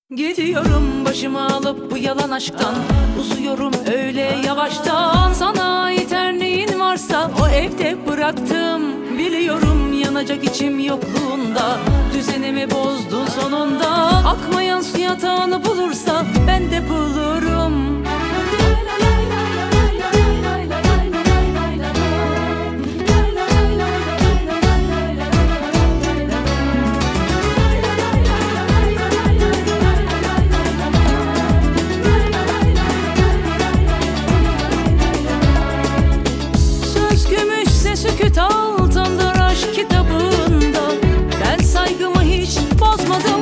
Gidiyorum başımı alıp bu yalan aşktan, uzuyorum öyle yavaştan. Sana ait her neyin varsa o evde bıraktım. Biliyorum yanacak içim yokluğunda, düzenimi bozdun sonunda. Akmayan su yatağını bulursa ben de bulurum. Sükût altındır aşk kitabında. Ben saygımı hiç bozmadım.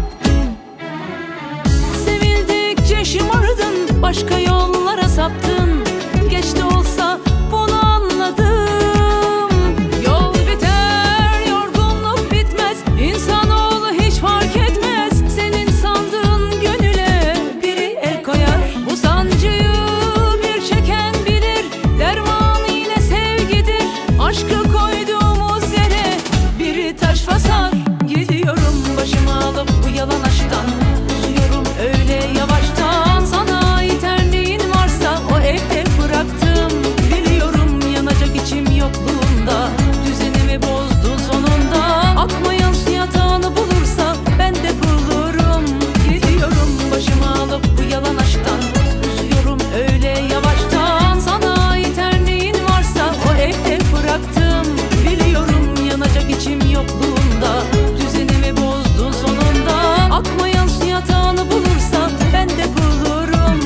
Sevildikçe şımardın, başka yollara saptın. Geç de olsa bunu anladım. Yol biter, yorgunluk bitmez. İnsanoğlu hiç fark etmez. Senin sandığın gönüle biri el koyar. Bu sancıyı bir çeken bilir. Dermanı yine sevgidir. Aşkı koyduğumuz yere biri taş basar. Gidiyorum başımı alıp bu yalan aşktan, uzuyorum öyle yavaştan. Sana ait her neyin varsa o evde bıraktım. Biliyorum yanacak içim yokluğunda, düzenimi bozdun sonunda. Akmayan su yatağını bulursa ben de bulurum. Gidiyorum başımı alıp bu yalan aşktan, uzuyorum öyle yavaştan. Sana ait her neyin varsa o evde bıraktım. Biliyorum yanacak içim yokluğunda, düzenimi bozdun sonunda. Akmayan su yatağını bulursa ben de bulurum.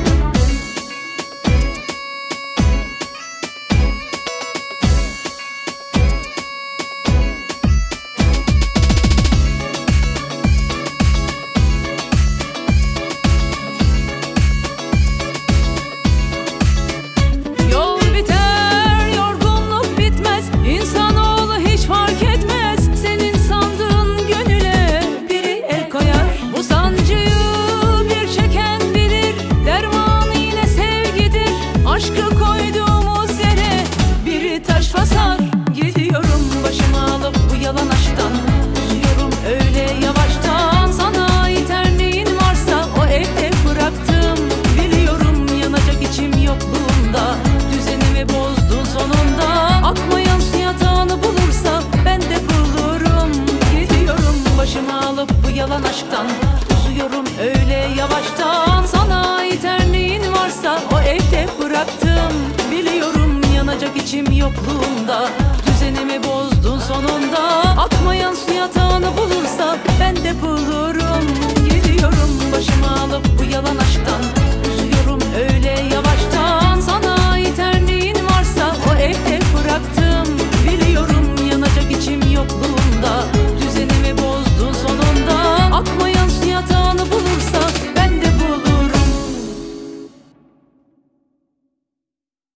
Yol biter, yorgunluk bitmez. İnsanoğlu hiç fark etmez. Senin sandığın gönüle biri el koyar. Bu sancıyı bir çeken bilir. Dermanı yine sevgidir. Aşkı koyduğumuz yere biri taş basar. Gidiyorum başımı alıp bu yalan aşktan, uzuyorum öyle yavaştan. Sana ait her neyin varsa o evde bıraktım. Biliyorum yanacak içim yokluğunda, düzenimi bozdun sonunda. Akmayan su yatağını bulursa ben de bulurum. Gidiyorum başımı alıp bu yalan aşktan, uzuyorum öyle yavaştan. Sana ait her neyin varsa o evde bıraktım. Biliyorum yanacak içim yokluğunda,